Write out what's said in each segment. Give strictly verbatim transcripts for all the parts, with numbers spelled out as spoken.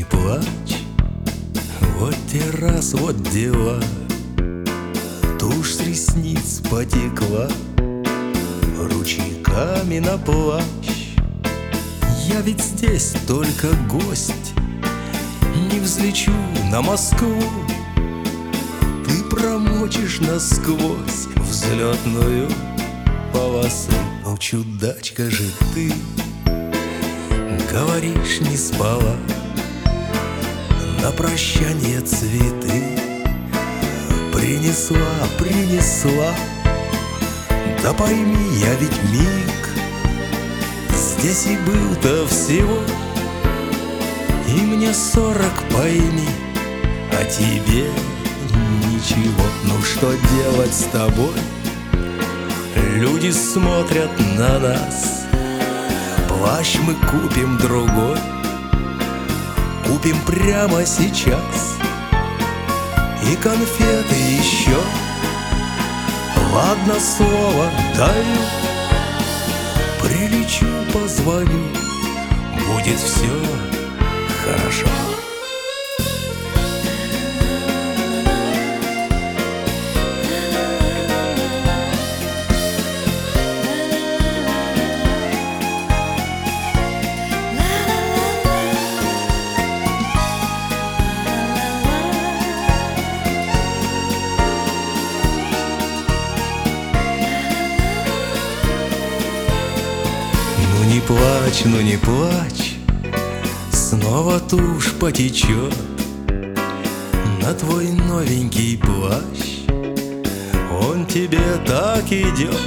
плачь, вот те раз, вот дела. Тушь с ресниц потекла ручейками на плащ. Я ведь здесь только гость, не взлечу на Москву. Ты промочишь насквозь взлетную полосу. Ну, чудачка же ты, говоришь, не спала, на прощанье цветы принесла, принесла. Да пойми, я ведь миг здесь и был-то всего, и мне сорок, пойми, а тебе ничего. Ну что делать с тобой? Люди смотрят на нас. Плащ мы купим другой, купим прямо сейчас. И конфеты еще. Ладно, слово даю, прилечу, позвоню, будет все хорошо. Ну не плачь, ну не плачь, снова тушь потечет на твой новенький плащ. Он тебе так идет.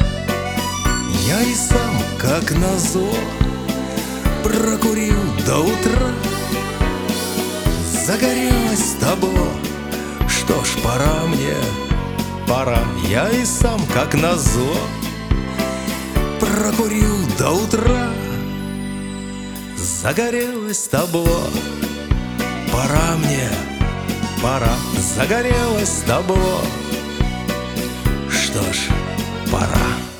Я и сам, как назло, прокурил до утра. Загорелось табло, что ж, пора мне, пора. Я и сам, как назло, прокурил до утра. Загорелось табло, пора мне, пора. Загорелось табло, что ж, пора.